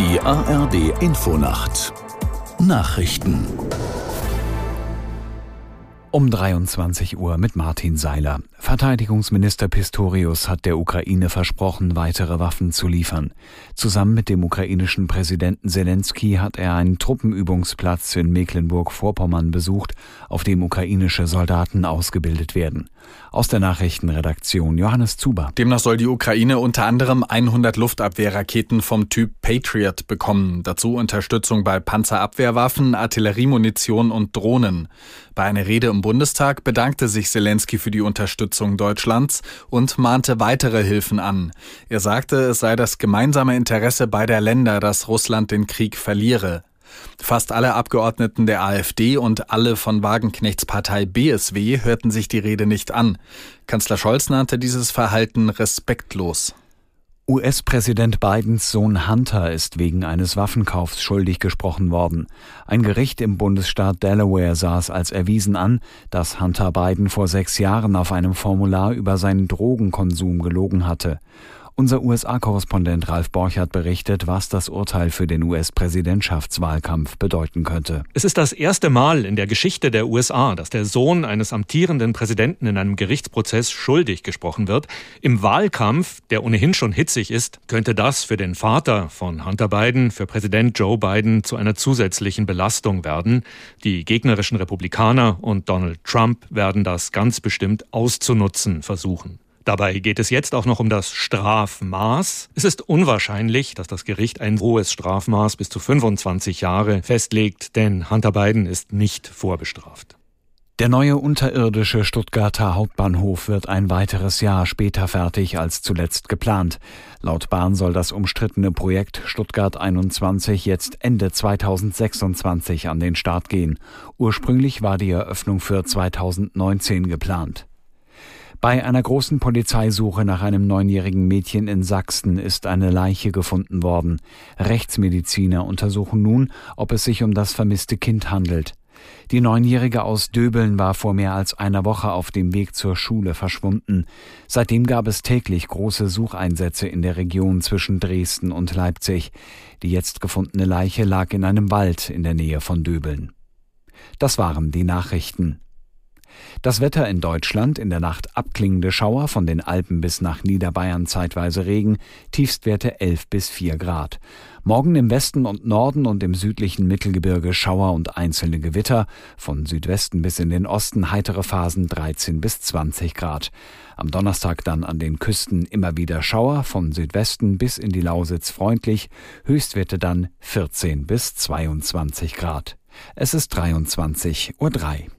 Die ARD Infonacht Nachrichten um 23 Uhr mit Martin Seiler. Verteidigungsminister Pistorius hat der Ukraine versprochen, weitere Waffen zu liefern. Zusammen mit dem ukrainischen Präsidenten Selenskyj hat er einen Truppenübungsplatz in Mecklenburg-Vorpommern besucht, auf dem ukrainische Soldaten ausgebildet werden. Aus der Nachrichtenredaktion Johannes Zuber. Demnach soll die Ukraine unter anderem 100 Luftabwehrraketen vom Typ Patriot bekommen. Dazu Unterstützung bei Panzerabwehrwaffen, Artilleriemunition und Drohnen. Bei einer Rede im Bundestag bedankte sich Selenskyj für die Unterstützung Deutschlands und mahnte weitere Hilfen an. Er sagte, es sei das gemeinsame Interesse beider Länder, dass Russland den Krieg verliere. Fast alle Abgeordneten der AfD und alle von Wagenknechts Partei BSW hörten sich die Rede nicht an. Kanzler Scholz nannte dieses Verhalten respektlos. US-Präsident Bidens Sohn Hunter ist wegen eines Waffenkaufs schuldig gesprochen worden. Ein Gericht im Bundesstaat Delaware sah es als erwiesen an, dass Hunter Biden vor 6 Jahren auf einem Formular über seinen Drogenkonsum gelogen hatte. Unser USA-Korrespondent Ralf Borchardt berichtet, was das Urteil für den US-Präsidentschaftswahlkampf bedeuten könnte. Es ist das erste Mal in der Geschichte der USA, dass der Sohn eines amtierenden Präsidenten in einem Gerichtsprozess schuldig gesprochen wird. Im Wahlkampf, der ohnehin schon hitzig ist, könnte das für den Vater von Hunter Biden, für Präsident Joe Biden, zu einer zusätzlichen Belastung werden. Die gegnerischen Republikaner und Donald Trump werden das ganz bestimmt auszunutzen versuchen. Dabei geht es jetzt auch noch um das Strafmaß. Es ist unwahrscheinlich, dass das Gericht ein hohes Strafmaß bis zu 25 Jahre festlegt, denn Hunter Biden ist nicht vorbestraft. Der neue unterirdische Stuttgarter Hauptbahnhof wird ein weiteres Jahr später fertig als zuletzt geplant. Laut Bahn soll das umstrittene Projekt Stuttgart 21 jetzt Ende 2026 an den Start gehen. Ursprünglich war die Eröffnung für 2019 geplant. Bei einer großen Polizeisuche nach einem 9-jährigen Mädchen in Sachsen ist eine Leiche gefunden worden. Rechtsmediziner untersuchen nun, ob es sich um das vermisste Kind handelt. Die 9-Jährige aus Döbeln war vor mehr als einer Woche auf dem Weg zur Schule verschwunden. Seitdem gab es täglich große Sucheinsätze in der Region zwischen Dresden und Leipzig. Die jetzt gefundene Leiche lag in einem Wald in der Nähe von Döbeln. Das waren die Nachrichten. Das Wetter in Deutschland: in der Nacht abklingende Schauer, von den Alpen bis nach Niederbayern zeitweise Regen, Tiefstwerte 11 bis 4 Grad. Morgen im Westen und Norden und im südlichen Mittelgebirge Schauer und einzelne Gewitter, von Südwesten bis in den Osten heitere Phasen 13 bis 20 Grad. Am Donnerstag dann an den Küsten immer wieder Schauer, von Südwesten bis in die Lausitz freundlich, Höchstwerte dann 14 bis 22 Grad. Es ist 23:03 Uhr.